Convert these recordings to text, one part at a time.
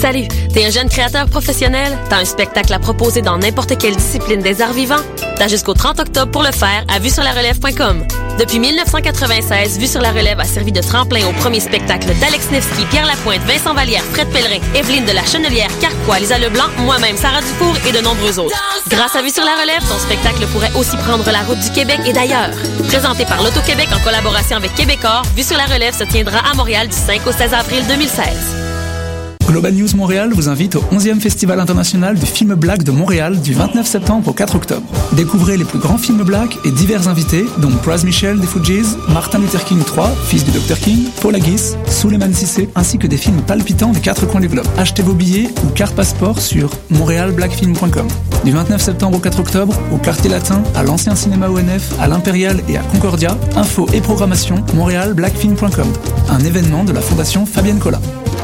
Salut, t'es un jeune créateur professionnel? T'as un spectacle à proposer dans n'importe quelle discipline des arts vivants? T'as jusqu'au 30 octobre pour le faire à vuesurlarelève.com. Depuis 1996, Vue sur la Relève a servi de tremplin au premier spectacle d'Alex Nevsky, Pierre Lapointe, Vincent Vallière, Fred Pellerin, Evelyne de la Chenelière, Carquois, Lisa Leblanc, moi-même, Sarah Dufour et de nombreux autres. Grâce à Vue sur la Relève, ton spectacle pourrait aussi prendre la route du Québec et d'ailleurs. Présenté par l'Auto-Québec en collaboration avec Québecor, Vue sur la Relève se tiendra à Montréal du 5 au 16 avril 2016. Global News Montréal vous invite au 11e Festival international du film black de Montréal du 29 septembre au 4 octobre. Découvrez les plus grands films black et divers invités, dont Pras Michel des Fugees, Martin Luther King III, fils du Dr King, Paul Haggis, Souleymane Cissé, ainsi que des films palpitants des 4 coins du globe. Achetez vos billets ou carte passeport sur montrealblackfilm.com. Du 29 septembre au 4 octobre, au Quartier Latin, à l'Ancien Cinéma ONF, à l'Impérial et à Concordia, info et programmation montrealblackfilm.com. Un événement de la Fondation Fabienne Collat.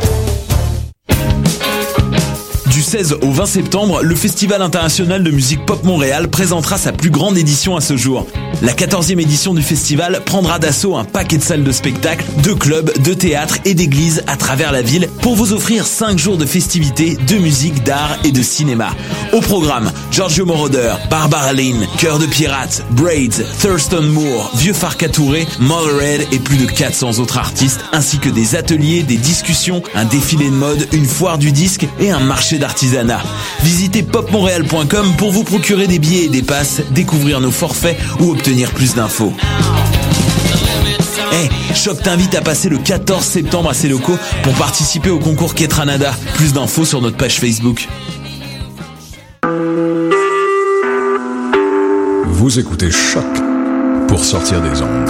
Du 16 au 20 septembre, le Festival international de musique pop Montréal présentera sa plus grande édition à ce jour. La 14e édition du festival prendra d'assaut un paquet de salles de spectacle, de clubs, de théâtres et d'églises à travers la ville pour vous offrir 5 jours de festivités, de musique, d'art et de cinéma. Au programme, Giorgio Moroder, Barbara Lynn, Cœur de Pirate, Braids, Thurston Moore, Vieux Farka Touré, Motherhead et plus de 400 autres artistes, ainsi que des ateliers, des discussions, un défilé de mode, une foire du disque et un marché d'artisanat. Visitez popmontréal.com pour vous procurer des billets et des passes, découvrir nos forfaits ou obtenir plus d'infos. Choc t'invite à passer le 14 septembre à ses locaux pour participer au concours Ketranada. Plus d'infos sur notre page Facebook. Vous écoutez Choc pour sortir des ondes.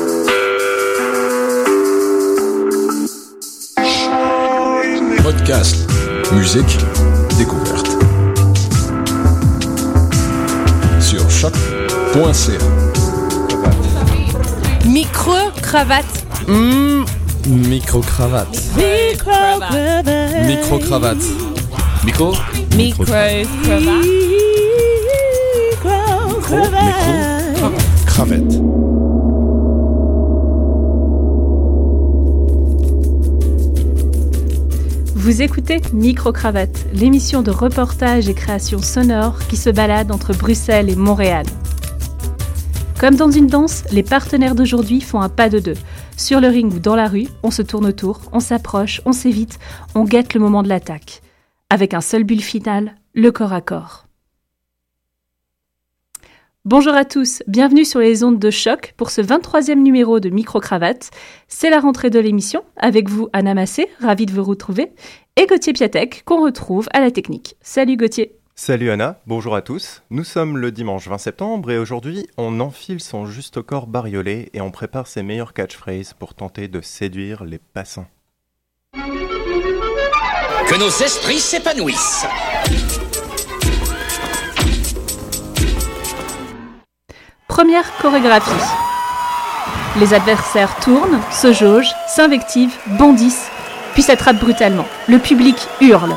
Podcast, musique, découverte. Sur choc.ca. Micro-cravate. Micro-cravate. Micro-cravate. Micro-cravate. Micro. Micro-cravate. Micro-cravate. Vous écoutez Micro-cravate, l'émission de reportage et création sonore qui se balade entre Bruxelles et Montréal. Comme dans une danse, les partenaires d'aujourd'hui font un pas de deux. Sur le ring ou dans la rue, on se tourne autour, on s'approche, on s'évite, on guette le moment de l'attaque. Avec un seul but final, le corps à corps. Bonjour à tous, bienvenue sur les ondes de Choc pour ce 23e numéro de Micro-cravate. C'est la rentrée de l'émission, avec vous Anna Massé, ravie de vous retrouver, et Gauthier Piatek, qu'on retrouve à la technique. Salut Gauthier. Salut Anna, bonjour à tous. Nous sommes le dimanche 20 septembre et aujourd'hui on enfile son juste corps bariolé et on prépare ses meilleures catchphrases pour tenter de séduire les passants. Que nos esprits s'épanouissent. Première chorégraphie. Les adversaires tournent, se jaugent, s'invectivent, bondissent, puis s'attrapent brutalement. Le public hurle.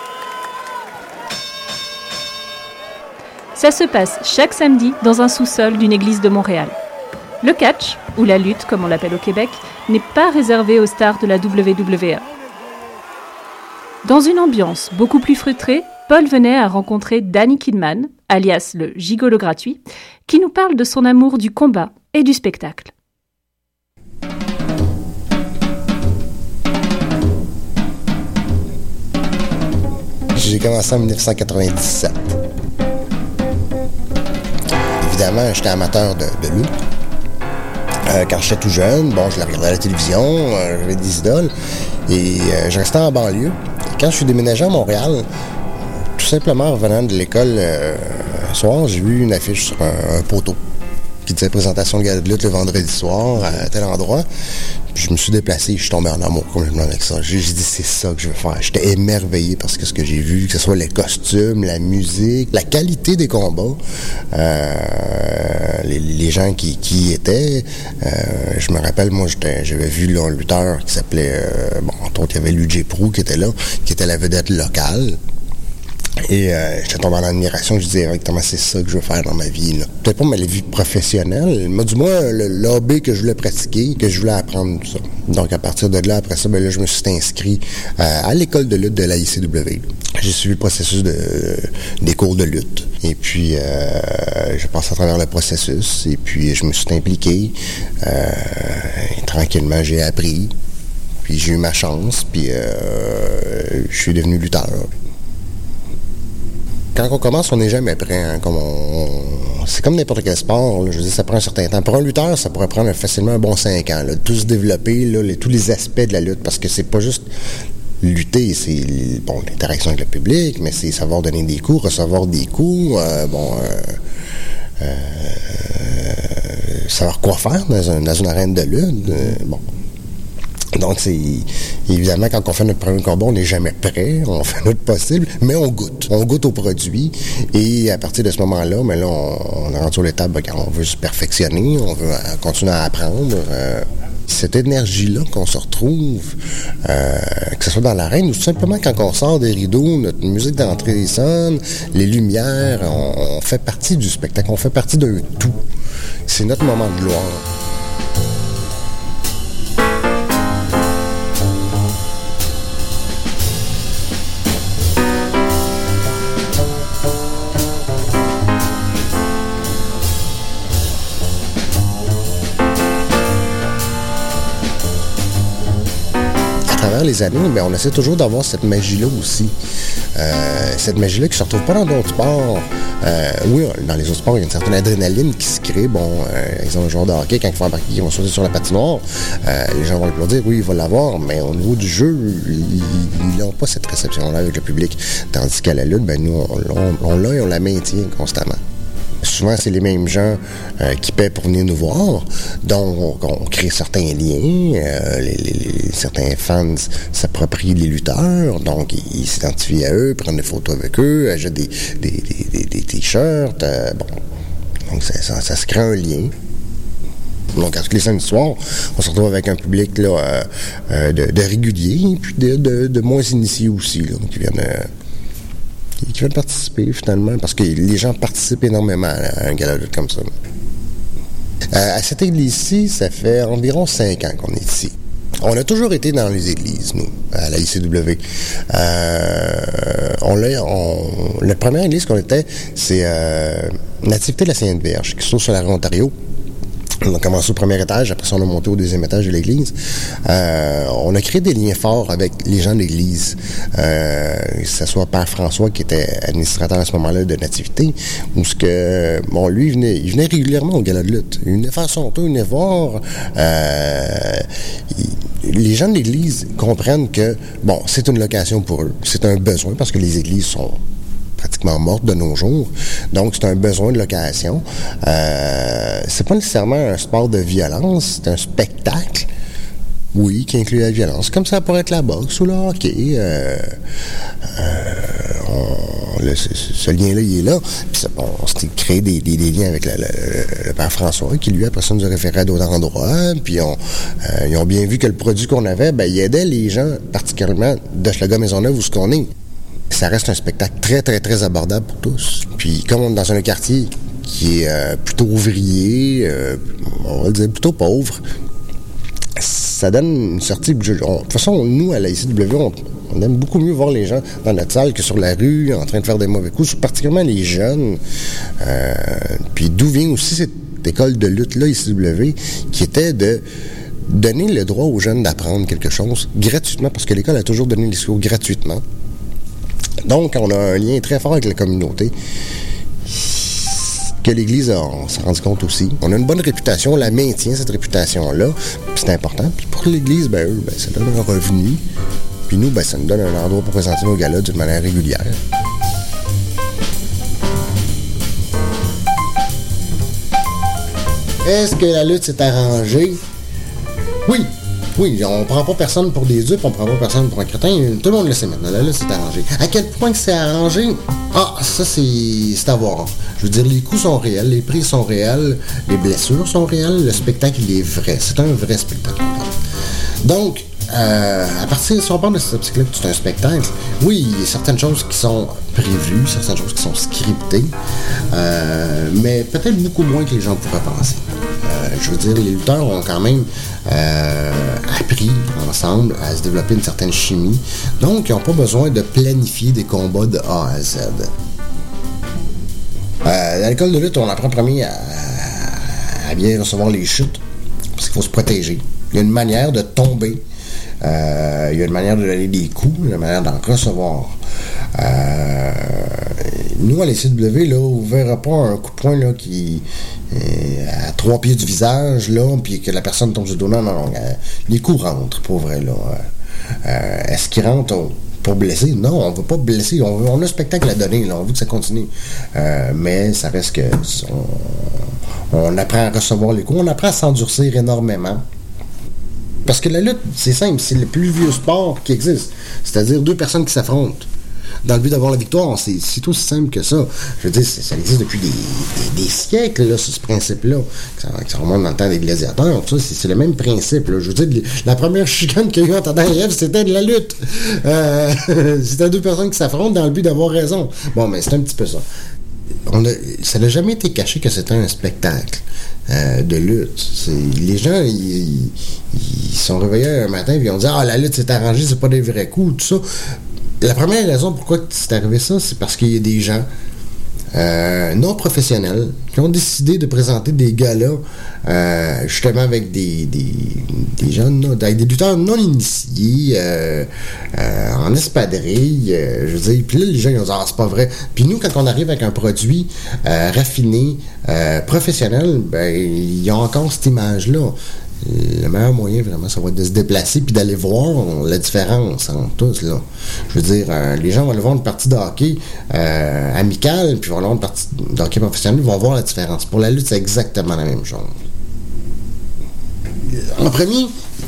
Ça se passe chaque samedi dans un sous-sol d'une église de Montréal. Le catch, ou la lutte comme on l'appelle au Québec, n'est pas réservé aux stars de la WWE. Dans une ambiance beaucoup plus feutrée, Paul venait à rencontrer Danny Kidman, alias le gigolo gratuit, qui nous parle de son amour du combat et du spectacle. J'ai commencé en 1997. Évidemment, j'étais amateur de lutte. Quand j'étais tout jeune, je la regardais à la télévision, j'avais des idoles, et je restais en banlieue. Et quand je suis déménagé à Montréal, tout simplement en revenant de l'école, un soir, j'ai vu une affiche sur un poteau qui disait présentation de gala de lutte le vendredi soir à tel endroit. Puis je me suis déplacé, je suis tombé en amour complètement avec ça. J'ai dit c'est ça que je veux faire. J'étais émerveillé parce que ce que j'ai vu, que ce soit les costumes, la musique, la qualité des combats, les gens qui y étaient. Je me rappelle, moi, j'avais vu là, un lutteur qui s'appelait, entre autres, il y avait Luigi Prou qui était là, qui était la vedette locale. Et j'étais tombé en admiration, je disais exactement c'est ça que je veux faire dans ma vie. Là. Peut-être pas ma vie professionnelle, mais du moins le hobby que je voulais pratiquer, que je voulais apprendre tout ça. Donc à partir de là, après ça, ben là, je me suis inscrit à l'école de lutte de la ICW. J'ai suivi le processus des cours de lutte. Et puis j'ai passé à travers le processus et puis je me suis impliqué. Et tranquillement, j'ai appris. Puis j'ai eu ma chance, puis je suis devenu lutteur. Quand on commence, on n'est jamais prêt. Hein, c'est comme n'importe quel sport. Là, je veux dire, ça prend un certain temps. Pour un lutteur, ça pourrait prendre facilement un bon 5 ans. Là, de tout se développer, là, tous les aspects de la lutte. Parce que c'est pas juste lutter, c'est l'interaction avec le public, mais c'est savoir donner des coups, recevoir des coups, savoir quoi faire dans une arène de lutte. Donc, c'est évidemment, quand on fait notre premier combat, on n'est jamais prêt, on fait notre possible, mais on goûte. On goûte au produit, et à partir de ce moment-là, mais là, on est rendu sur l'étape, on veut se perfectionner, on veut continuer à apprendre. Cette énergie-là qu'on se retrouve, que ce soit dans l'arène ou tout simplement quand on sort des rideaux, notre musique d'entrée sonne, les lumières, on fait partie du spectacle, on fait partie d'un tout. C'est notre moment de gloire. Les années, mais on essaie toujours d'avoir cette magie-là aussi. Cette magie-là qui ne se retrouve pas dans d'autres sports. Oui, dans les autres sports, il y a une certaine adrénaline qui se crée. Exemple, un joueur de hockey, quand ils font embarquer, ils vont sauter sur la patinoire, les gens vont l'applaudir, oui, ils vont l'avoir, mais au niveau du jeu, ils n'ont pas cette réception-là avec le public. Tandis qu'à la lutte, nous, on l'a et on la maintient constamment. Souvent, c'est les mêmes gens qui paient pour venir nous voir. Donc, on crée certains liens. Certains fans s'approprient les lutteurs. Donc, ils s'identifient à eux, prennent des photos avec eux, achètent des t-shirts. Donc, ça se crée un lien. Donc, à tous les samedis soirs, on se retrouve avec un public là, de réguliers, puis de moins initiés aussi, là, qui viennent participer, finalement, parce que les gens participent énormément à un gala de lutte comme ça. À cette église-ci, ça fait environ 5 ans qu'on est ici. On a toujours été dans les églises, nous, à la ICW. La première église qu'on était, c'est Nativité de la Sainte Vierge, qui se trouve sur la rue Ontario. On a commencé au premier étage, après ça on a monté au deuxième étage de l'église. On a créé des liens forts avec les gens de l'église. Que ce soit Père François, qui était administrateur à ce moment-là de Nativité, ou lui, il venait régulièrement au gala de lutte. Il venait faire son tour, il venait voir. Les gens de l'église comprennent que, c'est une location pour eux. C'est un besoin, parce que les églises sont pratiquement morte de nos jours. Donc, c'est un besoin de location. C'est pas nécessairement un sport de violence, c'est un spectacle, oui, qui inclut la violence. Comme ça pourrait être la boxe ou le hockey. Ce lien-là, il est là. Puis on s'est créé des liens avec le Père François, qui lui, après ça, nous a référé à d'autres endroits. Puis ils ont bien vu que le produit qu'on avait, il aidait les gens, particulièrement d'Hochelaga-Maisonneuve, où ce qu'on est. Ça reste un spectacle très, très, très abordable pour tous. Puis comme on est dans un quartier qui est plutôt ouvrier, on va le dire plutôt pauvre, ça donne une sortie. De toute façon, nous, à la ICW, on aime beaucoup mieux voir les gens dans notre salle que sur la rue, en train de faire des mauvais coups, particulièrement les jeunes. Puis d'où vient aussi cette école de lutte-là, ICW, qui était de donner le droit aux jeunes d'apprendre quelque chose gratuitement, parce que l'école a toujours donné les cours gratuitement. Donc, on a un lien très fort avec la communauté que l'Église s'est rendu compte aussi. On a une bonne réputation, on la maintient, cette réputation-là, puis c'est important. Puis pour l'Église, ça donne un revenu. Puis nous, ça nous donne un endroit pour présenter nos galas d'une manière régulière. Est-ce que la lutte s'est arrangée? Oui. Oui, on prend pas personne pour des dupes, on prend pas personne pour un crétin, tout le monde le sait maintenant, là, c'est arrangé. À quel point que c'est arrangé? Ça, c'est à voir. Je veux dire, les coûts sont réels, les prix sont réels, les blessures sont réelles, le spectacle, il est vrai. C'est un vrai spectacle. Donc, à partir, si on parle de cette optique-là, que c'est un spectacle, oui, il y a certaines choses qui sont prévues, certaines choses qui sont scriptées, mais peut-être beaucoup moins que les gens pourraient penser. Je veux dire, les lutteurs ont quand même appris ensemble à se développer une certaine chimie, donc ils n'ont pas besoin de planifier des combats de A à Z. Dans l'école de lutte, on apprend premier à bien recevoir les chutes, parce qu'il faut se protéger. Il y a une manière de tomber, il y a une manière de donner des coups, il y a une manière d'en recevoir. Nous, à l'ICW, là, on ne verra pas un coup de poing là, qui est à 3 pieds du visage, là, puis que la personne tombe sur le dos. Non. Les coups rentrent, pour vrai. Là. Est-ce qu'ils rentrent pour blesser? Non, on ne veut pas blesser. On a un spectacle à donner, là, on veut que ça continue. Mais ça reste que... On apprend à recevoir les coups, on apprend à s'endurcir énormément. Parce que la lutte, c'est simple, c'est le plus vieux sport qui existe. C'est-à-dire 2 personnes qui s'affrontent. Dans le but d'avoir la victoire, c'est aussi simple que ça. Je veux dire, ça existe depuis des siècles, là, ce principe-là. Ça remonte dans le temps des gladiateurs. Tout ça, c'est le même principe. Là. Je veux dire, la première chicane qu'il y a eu entre Adam et Ève, c'était de la lutte. C'était 2 personnes qui s'affrontent dans le but d'avoir raison. Bon, mais c'est un petit peu ça. Ça n'a jamais été caché que c'était un spectacle de lutte. Les gens, ils sont réveillés un matin et ils ont dit « Ah, la lutte s'est arrangée, c'est pas des vrais coups, tout ça. » La première raison pourquoi c'est arrivé ça, c'est parce qu'il y a des gens non professionnels qui ont décidé de présenter des galas justement avec des jeunes, avec des lutteurs non initiés en espadrille, je veux dire, puis là les gens ils ont dit ah c'est pas vrai, puis nous quand on arrive avec un produit raffiné, professionnel, ben ils ont encore cette image là. Le meilleur moyen, vraiment, ça va être de se déplacer puis d'aller voir la différence entre tous, là. Je veux dire, les gens vont aller voir une partie de hockey amicale, puis vont aller voir une partie de hockey professionnel, ils vont voir la différence. Pour la lutte, c'est exactement la même chose. En premier,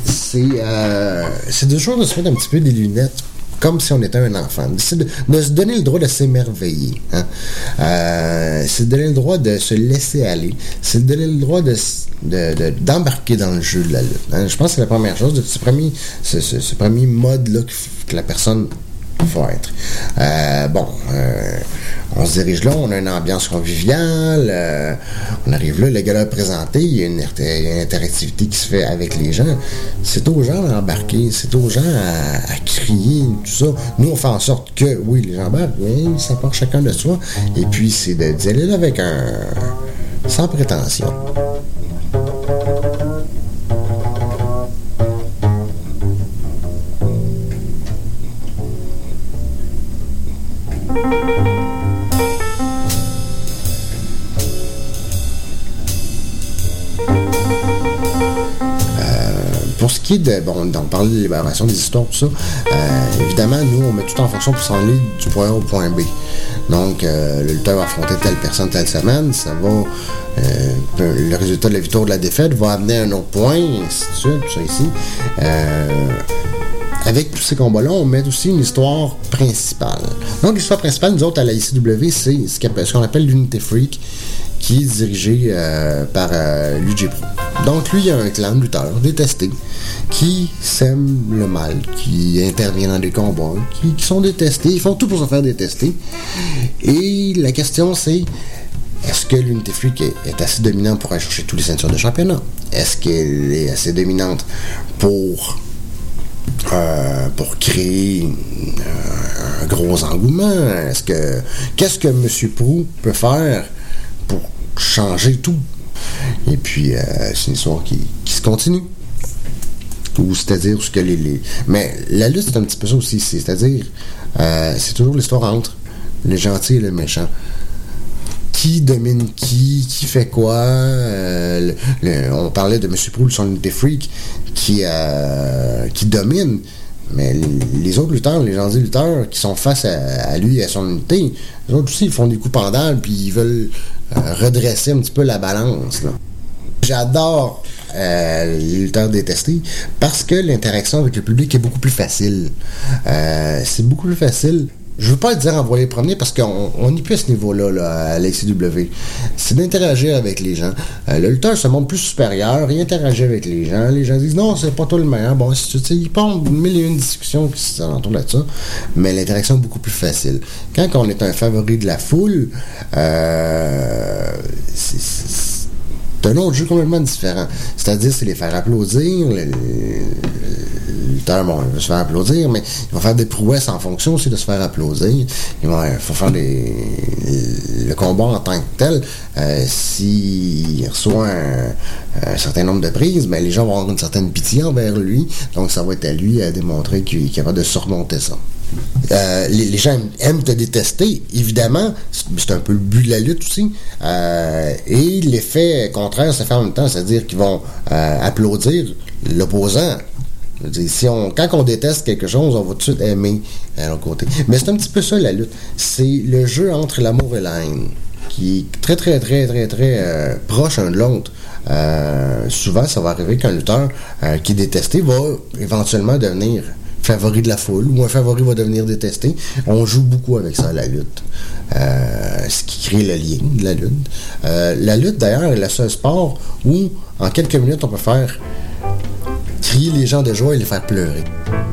c'est toujours de se mettre un petit peu des lunettes, comme si on était un enfant. C'est de se donner le droit de s'émerveiller. Hein? C'est de donner le droit de se laisser aller. C'est de donner le droit d'embarquer dans le jeu de la lutte. Hein? Je pense que c'est la première chose, ce premier mode-là que la personne faut être. On se dirige là, on a une ambiance conviviale, on arrive là, le gars-là présenté, il y a une interactivité qui se fait avec les gens. C'est aux gens d'embarquer, c'est aux gens à crier, tout ça. Nous, on fait en sorte que, oui, les gens embarquent, oui, ça part chacun de soi, et puis c'est d'y aller là avec sans prétention. Pour ce qui est de... Bon, on parlait de l'élaboration des histoires, tout ça. Évidemment, nous, on met tout en fonction pour s'en aller du point A au point B. Donc, le lutteur va affronter telle personne telle semaine. Ça va... le résultat de la victoire ou de la défaite va amener un autre point, et ainsi de suite, tout ça ici. Avec tous ces combats-là, on met aussi une histoire principale. Donc, l'histoire principale, nous autres, à la ICW, c'est ce qu'on appelle l'Unité Freak, qui est dirigé par l'UJ Pro. Donc, lui, il y a un clan de lutteurs détestés qui sèment le mal, qui interviennent dans des combats, qui sont détestés. Ils font tout pour se faire détester. Et la question, c'est est-ce que l'Unité Freak est assez dominante pour aller chercher tous les ceintures de championnat? Est-ce qu'elle est assez dominante pour créer un gros engouement? Qu'est-ce que M. Prou peut faire pour changer tout? Et puis, c'est une histoire qui se continue. Ou c'est-à-dire ce que Mais la lutte, c'est un petit peu ça aussi. C'est-à-dire, c'est toujours l'histoire entre le gentil et le méchant. Qui domine qui fait quoi? On parlait de M. Prou, son Unité Freak, qui domine. Mais les autres lutteurs, les gentils lutteurs qui sont face à lui et à son unité, les autres aussi, ils font des coups pendales puis ils veulent redresser un petit peu la balance, là. J'adore les lutteurs détestés parce que l'interaction avec le public est beaucoup plus facile. C'est beaucoup plus facile je veux pas dire envoyer promener parce qu'on n'est plus à ce niveau-là là, à l'ICW. C'est d'interagir avec les gens. Le lutteur se montre plus supérieur, il interagit avec les gens. Les gens disent non, c'est pas toi le meilleur. Bon, tu sais, ils parlent d'une mille et une discussions qui s'entourent de ça, mais l'interaction est beaucoup plus facile. Quand on est un favori de la foule, c'est un autre jeu complètement différent. C'est-à-dire, c'est les faire applaudir. Le lutteur, bon, il va se faire applaudir, mais il va faire des prouesses en fonction aussi de se faire applaudir. Il faut faire le combat en tant que tel. S'il reçoit un certain nombre de prises, ben, les gens vont avoir une certaine pitié envers lui. Donc, ça va être à lui à démontrer qu'il est capable de surmonter ça. Les gens aiment te détester, évidemment, c'est un peu le but de la lutte aussi, et l'effet contraire se fait en même temps, c'est-à-dire qu'ils vont applaudir l'opposant. Quand on déteste quelque chose, on va tout de suite aimer à l'autre côté. Mais c'est un petit peu ça la lutte, c'est le jeu entre l'amour et la haine, qui est très très très très très proche un de l'autre. Souvent ça va arriver qu'un lutteur qui est détesté va éventuellement devenir favori de la foule, ou un favori va devenir détesté. On joue beaucoup avec ça, la lutte. Ce qui crée le lien de la lutte. La lutte, d'ailleurs, est le seul sport où, en quelques minutes, on peut faire crier les gens de joie et les faire pleurer.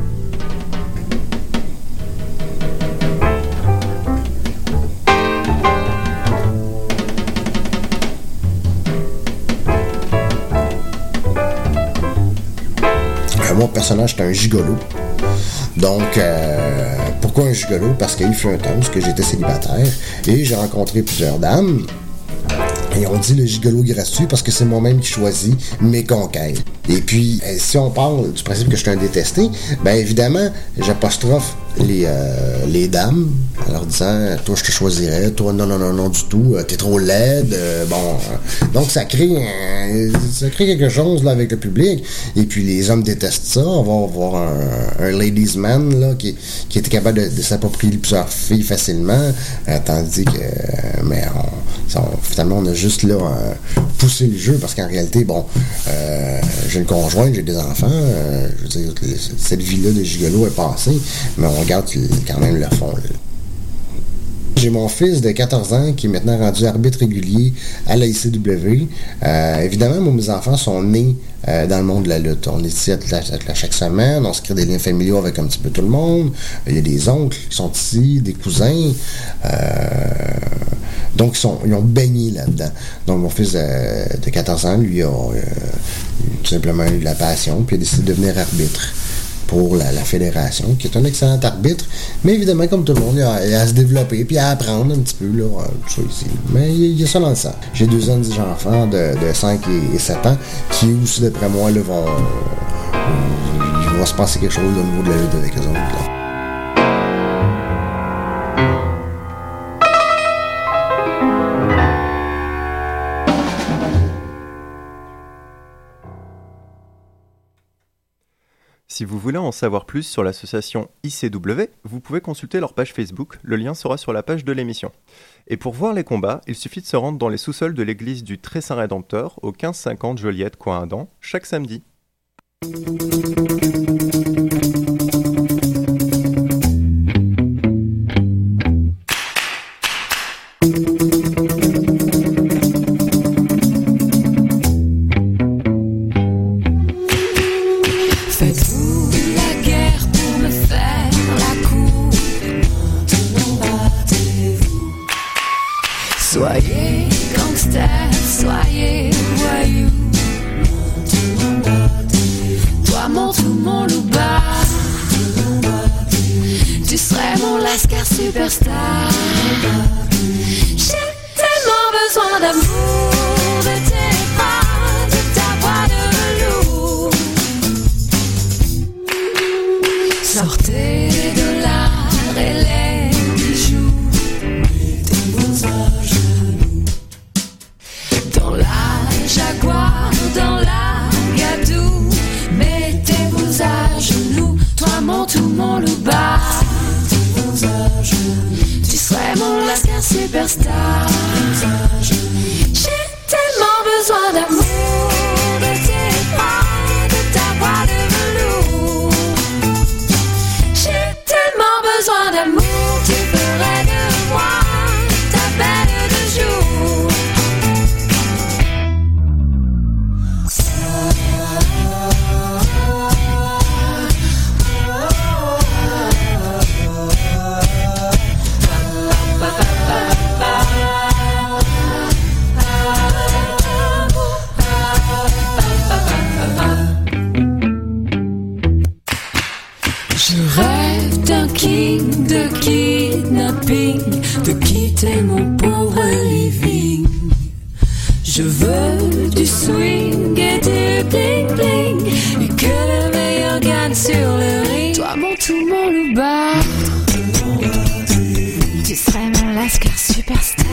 Mon personnage, c'est un gigolo. Donc, pourquoi un gigolo? Parce qu'il fut un temps où j'étais célibataire et j'ai rencontré plusieurs dames. Et on dit le gigolo gratuit parce que c'est moi-même qui choisis mes conquêtes. Et puis, si on parle du principe que je suis un détesté, ben évidemment, j'apostrophe les dames en leur disant « Toi, je te choisirais. Toi, non du tout. T'es trop laide. » Bon, donc ça crée quelque chose là avec le public. Et puis, les hommes détestent ça. On va avoir un ladies man là, qui était capable de s'approprier plusieurs filles facilement, tandis que finalement, on a juste là poussé le jeu parce qu'en réalité, bon, j'ai une conjointe, j'ai des enfants. Je veux dire, cette vie-là de gigolo est passée, mais on regarde quand même le fond. Là. J'ai mon fils de 14 ans qui est maintenant rendu arbitre régulier à la ICW. Évidemment, moi, mes enfants sont nés dans le monde de la lutte. On est ici chaque semaine, on se crée des liens familiaux avec un petit peu tout le monde. Il y a des oncles qui sont ici, des cousins. Donc, ils ont baigné là-dedans. Donc, mon fils de 14 ans, lui, a tout simplement eu de la passion, puis il a décidé de devenir arbitre pour la fédération, qui est un excellent arbitre, mais évidemment, comme tout le monde, il a à se développer, puis à apprendre un petit peu, là, tout ça ici. Mais il y a ça dans le sang. J'ai 2 enfants de 5 et 7 ans, qui aussi, d'après moi, là, il va se passer quelque chose au niveau de la lutte avec eux autres, là. Si vous voulez en savoir plus sur l'association ICW, vous pouvez consulter leur page Facebook, le lien sera sur la page de l'émission. Et pour voir les combats, il suffit de se rendre dans les sous-sols de l'église du Très Saint Rédempteur, au 1550 Joliette, coin Adam, chaque samedi. Soyez gangster, soyez voyou. Toi mon tout, mon loupard. Tu serais mon lascar superstar. J'ai tellement besoin d'amour, de tes bras, de ta voix de velours. Sortez de l'art et les bijoux. Dans la Jaguar, dans la Gadou, mettez-vous à genoux. Toi mon tout, mon loupard. Tu serais mon lascar superstar. J'ai tellement besoin d'amour, de tes bras, de ta voix de velours. J'ai tellement besoin d'amour. Je rêve d'un king, de kidnapping, de quitter mon pauvre living. Je veux du swing et du bling bling, et que le meilleur gagne sur le ring. Toi mon tout, mon loup-bar, tu serais mon lascar superstar.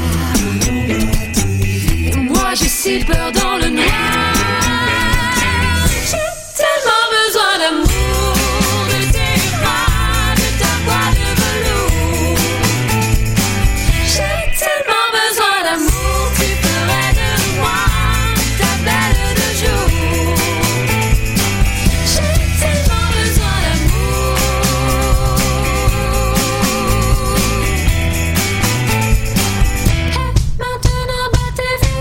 Moi j'ai si peur dans le noir. J'ai tellement besoin d'amour, de tes bras, de ta voix de velours. J'ai tellement besoin d'amour, tu ferais de moi ta belle de jour. J'ai tellement besoin d'amour. Maintenant battez-vous.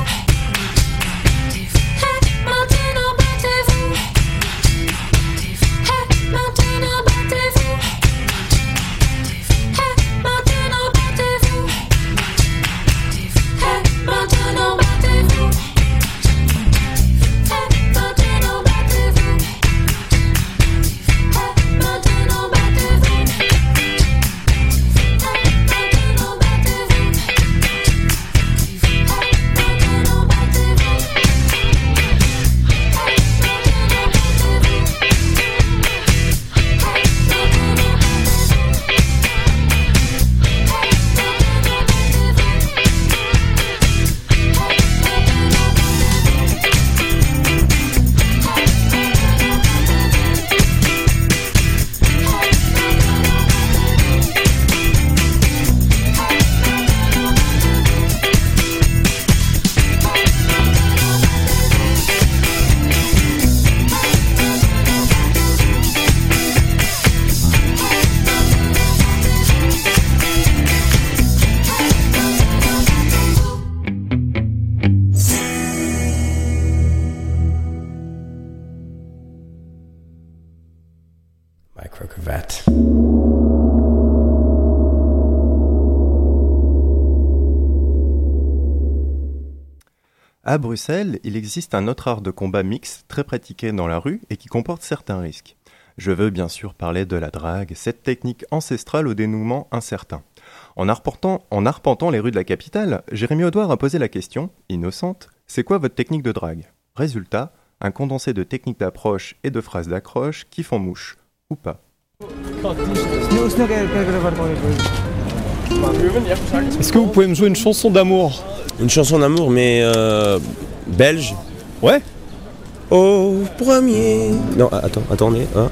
Maintenant battez-vous. Maintenant battez-vous. Maintenant battez-vous. Maintenant battez-vous. Maintenant battez-vous. Maintenant battez-vous. Micro-cravate. À Bruxelles, il existe un autre art de combat mixte très pratiqué dans la rue et qui comporte certains risques. Je veux bien sûr parler de la drague, cette technique ancestrale au dénouement incertain. En arpentant les rues de la capitale, Jérémy Audouard a posé la question, innocente, c'est quoi votre technique de drague ? Résultat, un condensé de techniques d'approche et de phrases d'accroche qui font mouche, ou pas. Est-ce que vous pouvez me jouer une chanson d'amour ? Une chanson d'amour, mais belge. Ouais. Au premier... Non, attendez. Hein.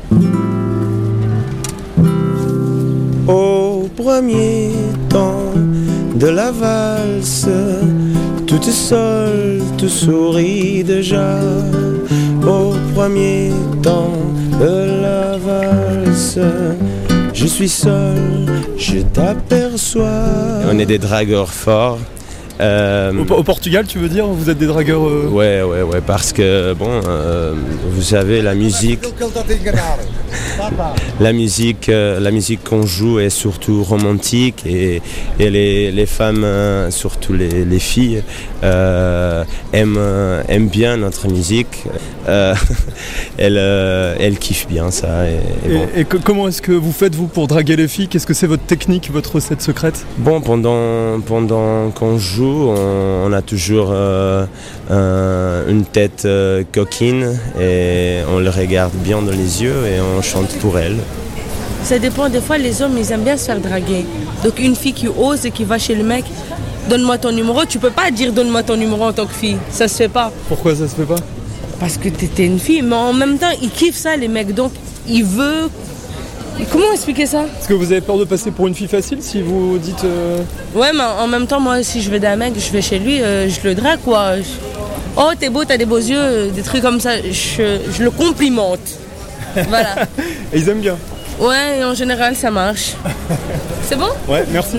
Au premier temps de la valse, toute seule te sourit déjà. Au premier temps de la valse, je suis seul, je t'aperçois. On est des dragueurs forts. Au Portugal, tu veux dire ? Vous êtes des dragueurs Ouais, parce que, bon, vous savez, la musique qu'on joue est surtout romantique et les femmes, surtout les filles, aiment bien notre musique. Elles kiffent bien ça. Et comment est-ce que vous faites, vous, pour draguer les filles ? Qu'est-ce que c'est votre technique, votre recette secrète ? Bon, pendant qu'on joue, on a toujours une tête coquine et on le regarde bien dans les yeux et on chante pour elle. Ça dépend, des fois les hommes ils aiment bien se faire draguer. Donc une fille qui ose et qui va chez le mec, donne-moi ton numéro, tu peux pas dire donne-moi ton numéro en tant que fille, ça se fait pas. Pourquoi ça se fait pas ? Parce que t'es une fille, mais en même temps ils kiffent ça les mecs, donc ils veulent... Comment expliquer ça ? Est-ce que vous avez peur de passer pour une fille facile si vous dites... Ouais, mais en même temps, moi, si je vais d'un mec, je vais chez lui, je le drague, quoi. Oh, t'es beau, t'as des beaux yeux, des trucs comme ça. Je le complimente. Voilà. Et ils aiment bien ? Ouais, et en général, ça marche. C'est bon ? Ouais, merci.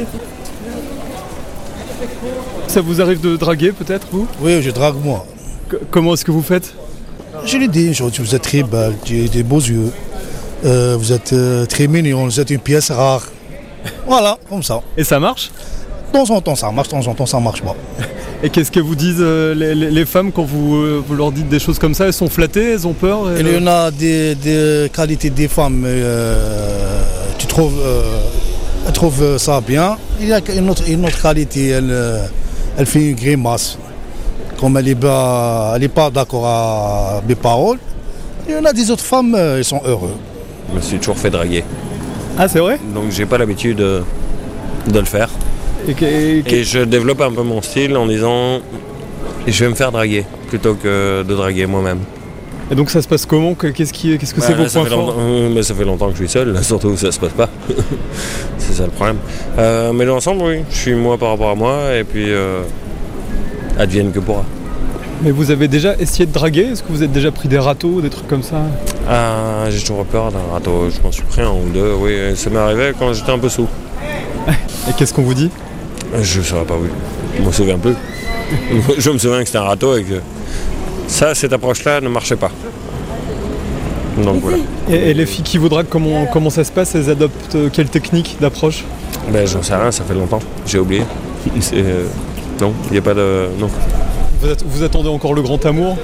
Ça vous arrive de draguer, peut-être, vous ? Oui, je drague, moi. Comment est-ce que vous faites ? Je l'ai dit, vous êtes très belle, tu as des beaux yeux. Vous êtes très mignon, vous êtes une pièce rare. Voilà, comme ça. Et ça marche ? De temps en temps ça marche, de temps en temps ça marche pas. Et qu'est-ce que vous disent les femmes quand vous leur dites des choses comme ça? Elles sont flattées, elles ont peur? Il y en a des qualités des femmes, tu trouves, elles trouvent ça bien. Il y a une autre qualité, elle fait une grimace. Comme elle n'est pas d'accord à mes paroles. Il y en a des autres femmes, elles sont heureuses. Je me suis toujours fait draguer. Ah, c'est vrai? Donc j'ai pas l'habitude de le faire. Et je développe un peu mon style en disant je vais me faire draguer plutôt que de draguer moi-même. Et donc ça se passe comment? Qu'est-ce que c'est vos points forts? Ça fait longtemps que je suis seul, là, surtout que ça se passe pas. C'est ça le problème. Mais dans l'ensemble, oui, je suis moi par rapport à moi et puis advienne que pourra. Mais vous avez déjà essayé de draguer? Est-ce que vous êtes déjà pris des râteaux, des trucs comme ça? J'ai toujours peur d'un râteau, je m'en suis pris un ou deux, oui, ça m'est arrivé quand j'étais un peu sous. Et qu'est-ce qu'on vous dit? Je ne saurais pas, oui. Je me souviens plus. Je me souviens que c'était un râteau et que cette approche-là ne marchait pas. Donc voilà. Et les filles qui vous draguent, comment ça se passe? Elles adoptent quelle technique d'approche? J'en sais rien, ça fait longtemps. J'ai oublié. Non, il n'y a pas de... Non. Vous attendez encore le grand amour?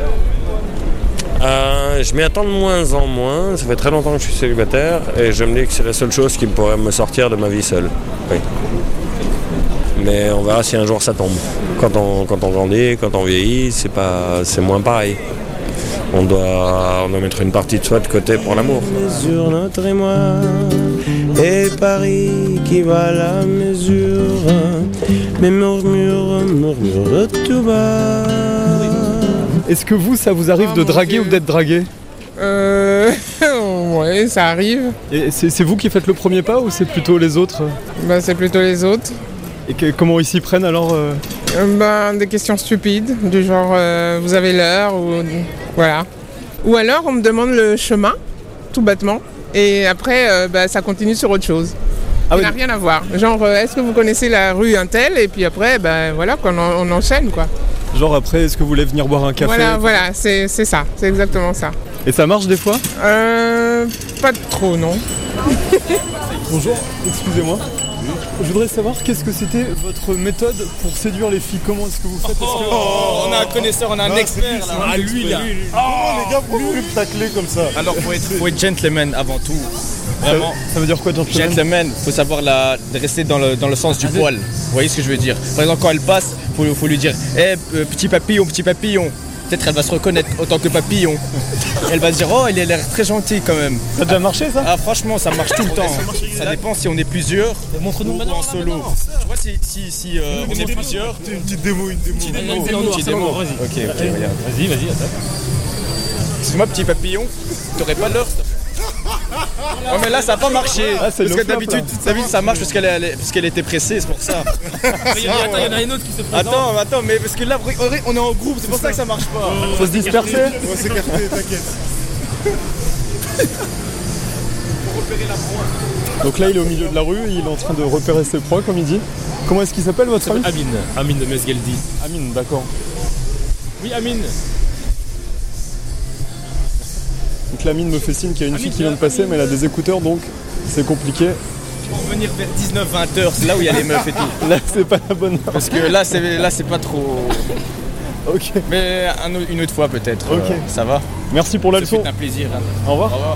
Je m'y attends de moins en moins. Ça fait très longtemps que je suis célibataire et je me dis que c'est la seule chose qui pourrait me sortir de ma vie seule. Oui. Mais on verra si un jour ça tombe. Quand on grandit, quand on vieillit, c'est moins pareil. On doit mettre une partie de soi de côté pour l'amour. Mesure notre émoi et Paris qui va à la mesure. Mais murmure tout bas. Est-ce que ça vous arrive de draguer ou d'être dragué? Ouais, ça arrive. Et c'est vous qui faites le premier pas ou c'est plutôt les autres? C'est plutôt les autres. Et comment ils s'y prennent alors? Des questions stupides, du genre vous avez l'heure ou voilà. Ou alors on me demande le chemin, tout bêtement, et après ça continue sur autre chose. Ça n'a rien à voir. Genre est-ce que vous connaissez la rue Untel? Et puis après voilà on enchaîne quoi. Genre après est-ce que vous voulez venir boire un café? Voilà, c'est ça, c'est exactement ça. Et ça marche des fois? Pas trop, non. Bonjour, excusez-moi. Je voudrais savoir qu'est-ce que c'était votre méthode pour séduire les filles. Comment est-ce que vous faites? On a un connaisseur, on a un expert là. Ah lui là. Les gars, pourquoi vous me taclez comme ça? Alors faut être gentleman avant tout. Vraiment. Ça veut dire quoi gentleman? Gentleman, faut savoir de rester dans le sens du poil. Vous voyez ce que je veux dire? Par exemple quand elle passe, faut lui dire petit papillon, petit papillon. Peut-être elle va se reconnaître en tant que papillon. Elle va se dire oh il a l'air très gentil quand même. Ça a déjà marché ça? Ah franchement ça marche tout le temps. Ça dépend si on est plusieurs ou en solo. Tu vois si on est plusieurs. Une petite démo. Une petite démo. Ok regarde. Vas-y, attends. Excuse-moi petit papillon, t'aurais pas l'heure? Oh mais là ça n'a pas marché. Parce que d'habitude ça marche parce qu'elle était pressée, c'est pour ça. Attends, il y en a une autre qui se présente. Attends, mais parce que là on est en groupe, c'est pour ça que ça marche pas. Faut se disperser. On va s'écarter, t'inquiète. Pour repérer la proie. Donc là il est au milieu de la rue, il est en train de repérer ses proies comme il dit. Comment est-ce qu'il s'appelle votre ami? Amine de Mesgeldi. Amine, d'accord. Oui Amine. Donc la mine me fait signe qu'il y a une fille qui vient de passer, mais elle a des écouteurs, donc c'est compliqué. Pour venir vers 19-20 heures, c'est là où il y a les meufs et tout. Là c'est pas la bonne heure. Parce que là c'est pas trop... Ok. Mais une autre fois peut-être, ok. Ça va. Merci pour la leçon. C'est un plaisir. Hein. Au revoir. Au revoir.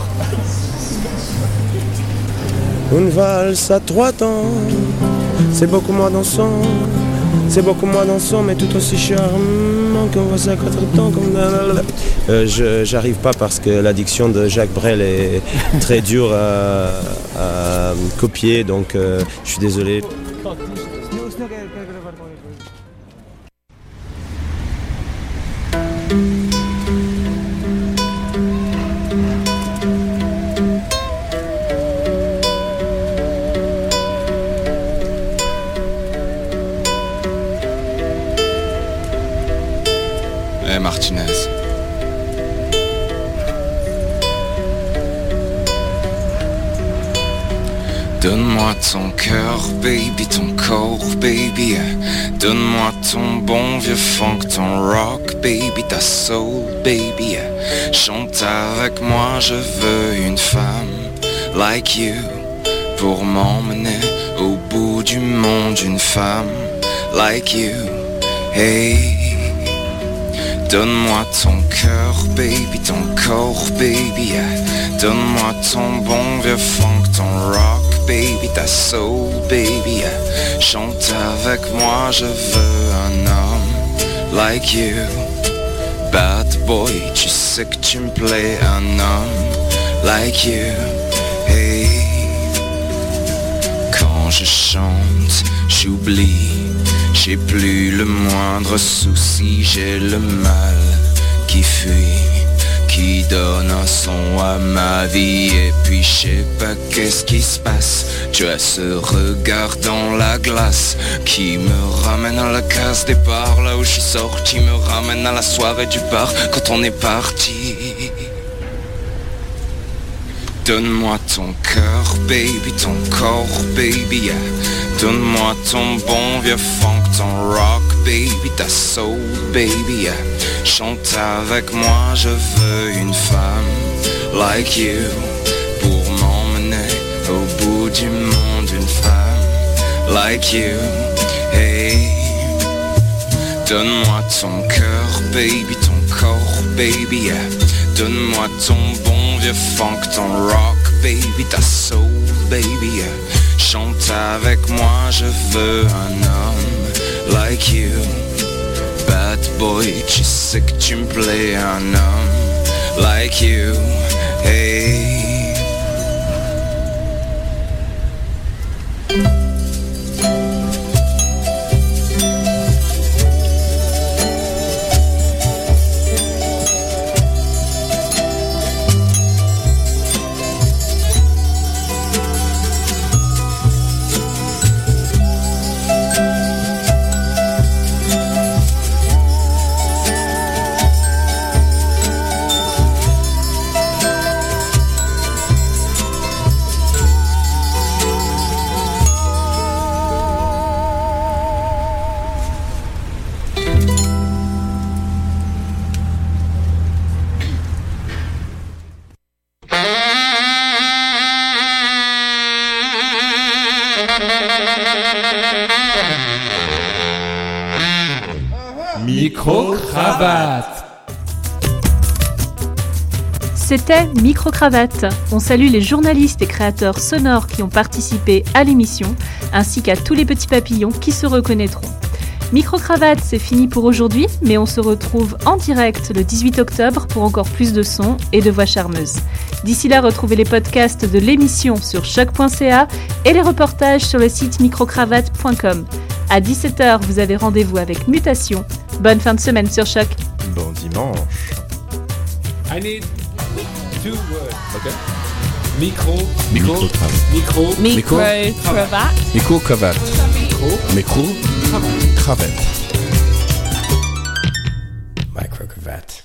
Une valse à 3 temps, c'est beaucoup moins dansant. C'est beaucoup moins dansant mais tout aussi charmant qu'on voit ça à 4 temps comme... J'arrive pas parce que l'addiction de Jacques Brel est très dure à copier, donc je suis désolé. Martinez. Donne-moi ton cœur, baby, ton corps, baby. Donne-moi ton bon vieux funk, ton rock, baby, ta soul, baby. Chante avec moi, je veux une femme like you pour m'emmener au bout du monde. Une femme like you. Hey, donne-moi ton cœur, baby, ton corps, baby, yeah. Donne-moi ton bon vieux funk, ton rock, baby, ta soul, baby, yeah. Chante avec moi, je veux un homme like you. Bad boy, tu sais que tu me plais, un homme like you. Hey, quand je chante, j'oublie. J'ai plus le moindre souci, j'ai le mal qui fuit, qui donne un son à ma vie. Et puis je sais pas qu'est-ce qui se passe, tu as ce regard dans la glace qui me ramène à la case départ, là où je suis sorti, me ramène à la soirée du bar quand on est parti. Donne-moi ton cœur, baby, ton corps, baby, yeah. Donne-moi ton bon vieux funk, ton rock, baby, ta soul, baby, yeah. Chante avec moi, je veux une femme like you pour m'emmener au bout du monde, une femme like you. Hey, donne-moi ton cœur, baby, ton corps, baby, yeah. Donne-moi ton bon vieux funk, ton rock, baby, ta soul, baby, yeah. Chante avec moi, je veux un homme like you. Bad boy, tu sais que tu me plais, un homme like you. Hey. Micro-cravate. C'était Micro-cravate. On salue les journalistes et créateurs sonores qui ont participé à l'émission, ainsi qu'à tous les petits papillons qui se reconnaîtront. Micro-cravate, c'est fini pour aujourd'hui, mais on se retrouve en direct le 18 octobre pour encore plus de sons et de voix charmeuses. D'ici là, retrouvez les podcasts de l'émission sur choc.ca et les reportages sur le site microcravate.com. À 17h, vous avez rendez-vous avec Mutation. Bonne fin de semaine sur Choc. Bon dimanche. I need 2 words. Ok. Micro-cravate. Micro-cravate. Micro-cravate. Micro-cravate.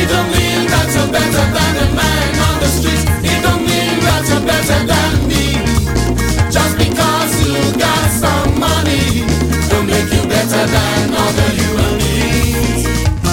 It don't mean that you're better than the man on the street. It don't mean that you're better than me. Just because you got some money don't make you better than other human beings.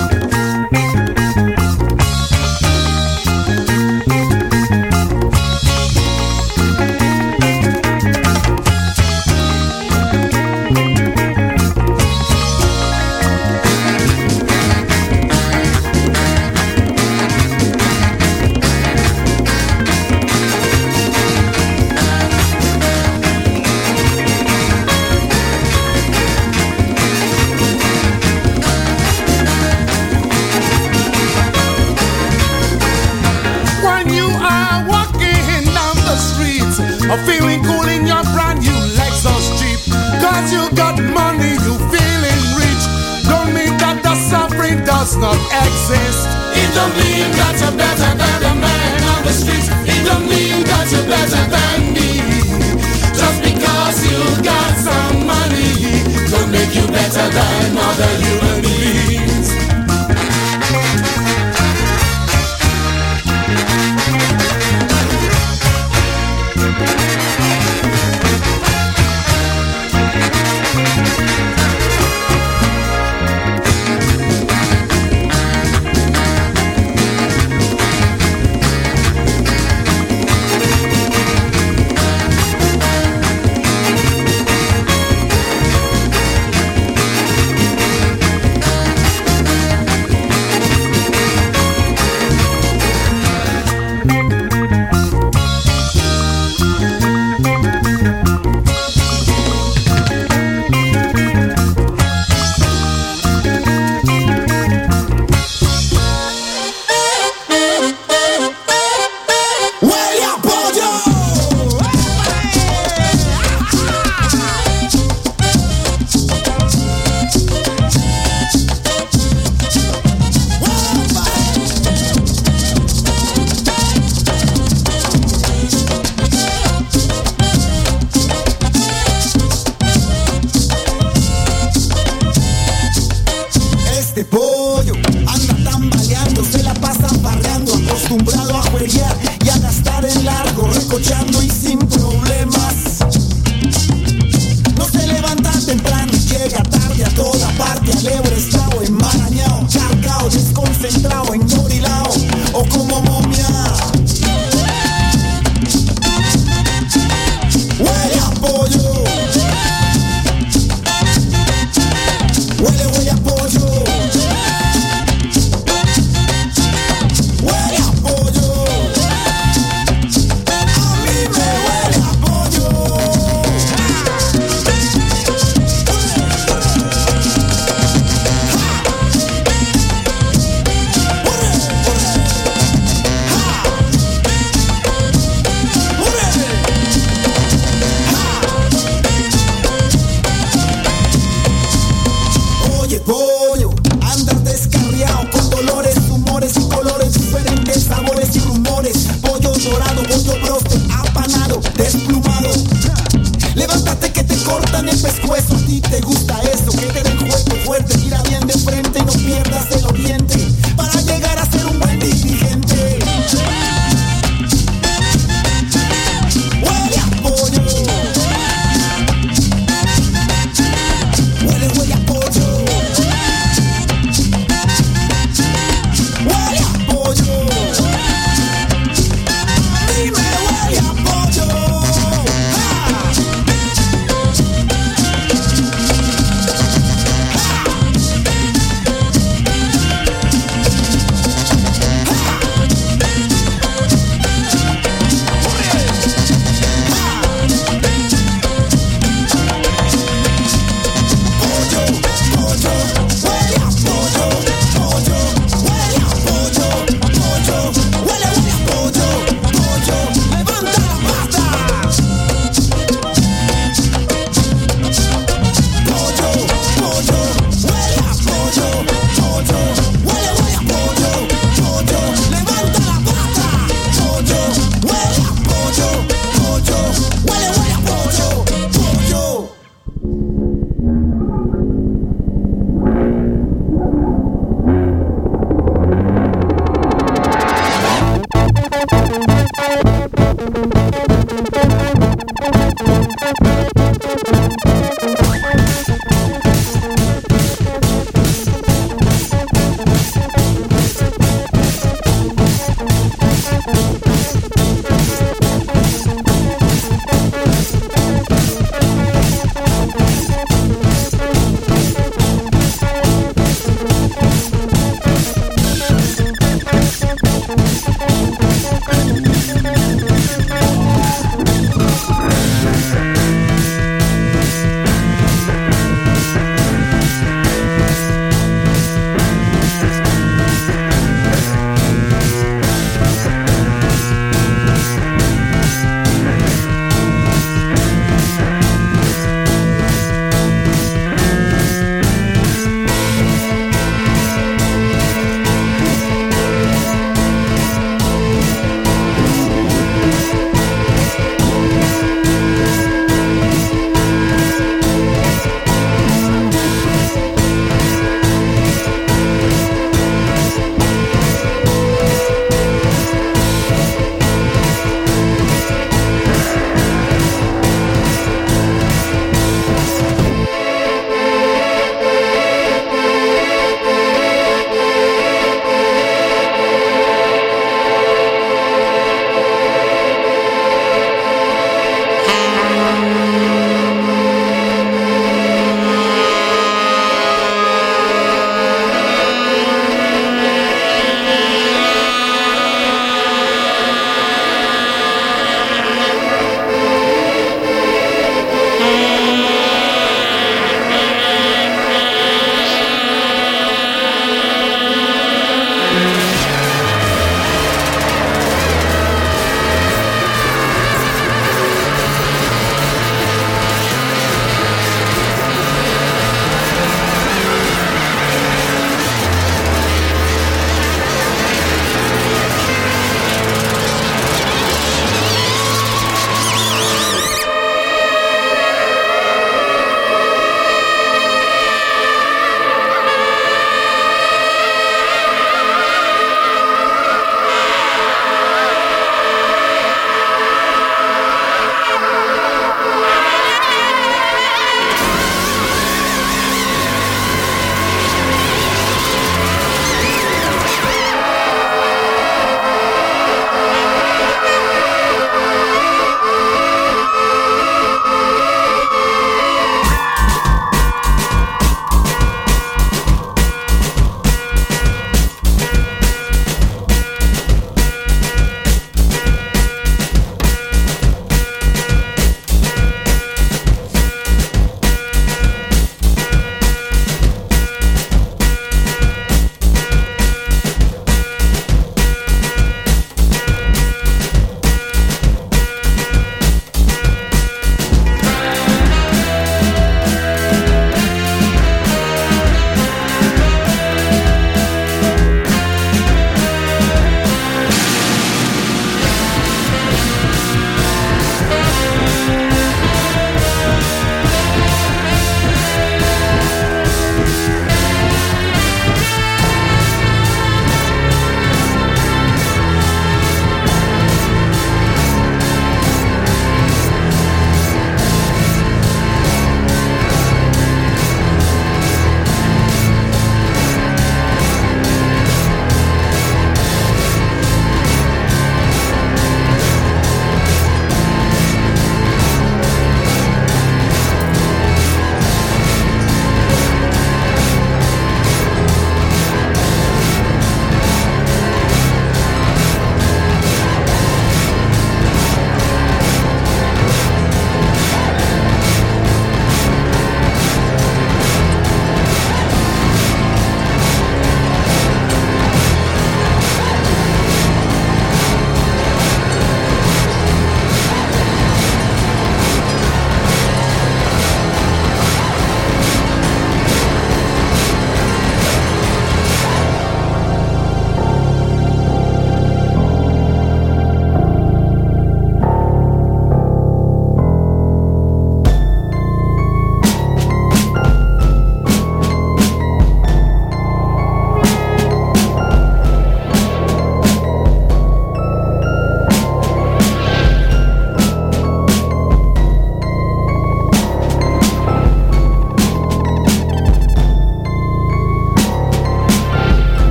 When you are walking down the street, or feeling cool in your brand new Lexus Jeep, cause you got money, you feeling rich, don't mean that the suffering does not exist. It don't mean that you're better than the man on the street. It don't mean that you're better than me. Just because you got some money don't make you better than other human beings.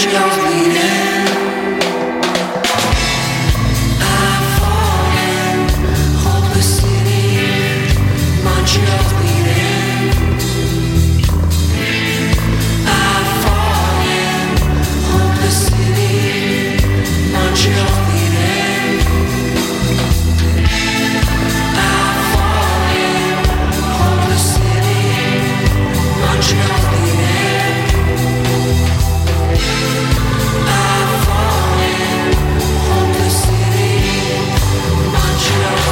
Montreal's bleeding. I've fallen, hopeless city. Montreal's bleeding. I've fallen, hopeless city. Montreal's bleeding. I've fallen, hopeless city. Montreal's bleeding. I've fallen, hopeless city. Montreal's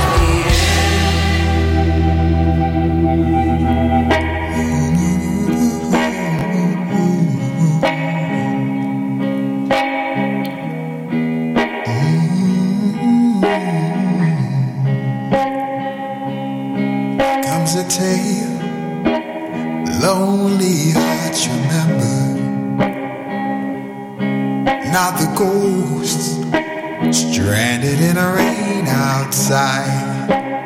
Comes a tale, lonely hearts remember. Not the ghosts stranded in the rain outside.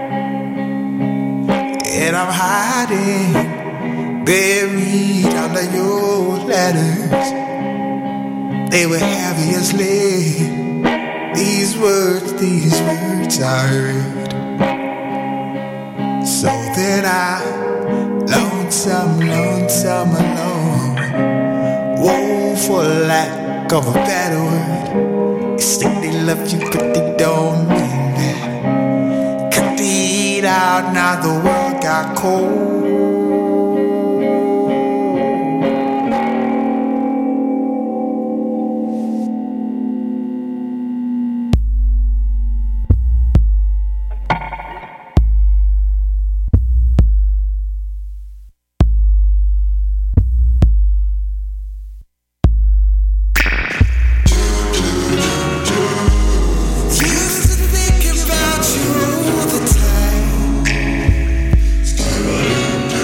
And I'm hiding, buried under your letters. They were heavy as lead. These words I read. So then I'm lonesome alone. Woe for lack of a better word. They say they love you but they don't mean that. Cut the heat out, now the world got cold. Used to think about you all the time.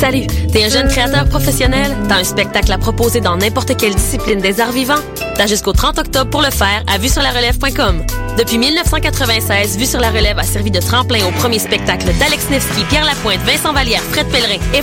Salut, t'es un jeune créateur professionnel? T'as un spectacle à proposer dans n'importe quelle discipline des arts vivants? T'as jusqu'au 30 octobre pour le faire à vuesurlarelève.com. Depuis 1996, Vue sur la Relève a servi de tremplin au premier spectacle d'Alex Nevsky, Pierre Lapointe, Vincent Vallière, Fred Pellerin et